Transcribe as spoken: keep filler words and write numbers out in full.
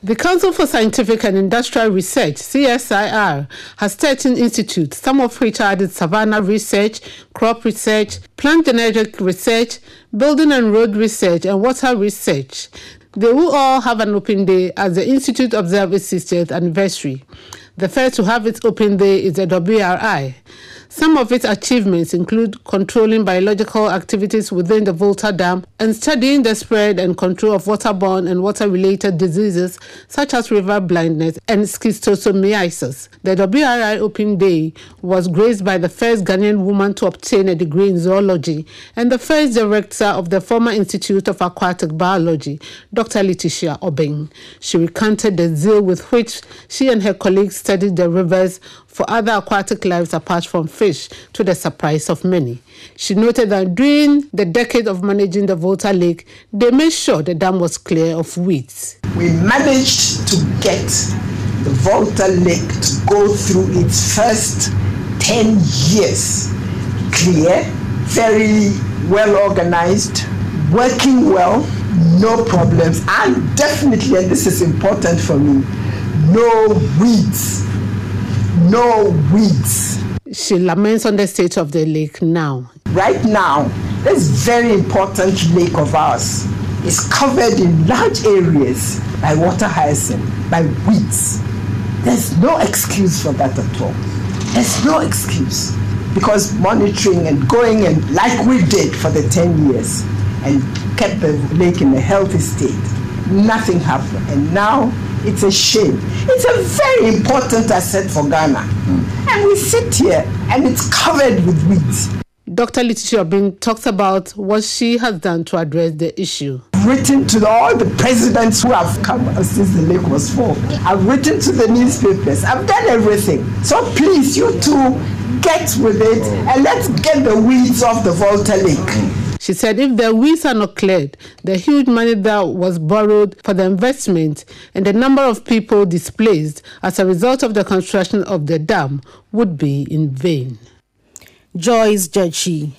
The Council for Scientific and Industrial Research, C S I R, has thirteen institutes, some of which are the Savannah Research, Crop Research, Plant Genetic Research, Building and Road Research, and Water Research. They will all have an open day as the Institute observes its sixtieth anniversary. The first to have its open day is the W R I. Some of its achievements include controlling biological activities within the Volta Dam and studying the spread and control of waterborne and water-related diseases such as river blindness and schistosomiasis. The W R I Open Day was graced by the first Ghanaian woman to obtain a degree in zoology and the first director of the former Institute of Aquatic Biology, Doctor Letitia Obeng. She recounted the zeal with which she and her colleagues studied the rivers for other aquatic lives apart from fish, to the surprise of many. She noted that during the decade of managing the Volta Lake, they made sure the dam was clear of weeds. We managed to get the Volta Lake to go through its first ten years clear, very well organized, working well, no problems, and definitely, and this is important for me, no weeds. No weeds. She laments on the state of the lake now. Right now, this very important lake of ours is covered in large areas by water hyacinth, by weeds. There's no excuse for that at all. There's no excuse. Because monitoring and going and like we did for the ten years and kept the lake in a healthy state, nothing happened. And now, it's a shame. It's a very important asset for Ghana. Mm. And we sit here and it's covered with weeds. Doctor Letitia Obeng talks about what she has done to address the issue. I've written to the, all the presidents who have come since the lake was formed. I've written to the newspapers. I've done everything. So please, you two, get with it and let's get the weeds off the Volta Lake. She said if the weeds are not cleared, the huge money that was borrowed for the investment and the number of people displaced as a result of the construction of the dam would be in vain. Joyce Judge.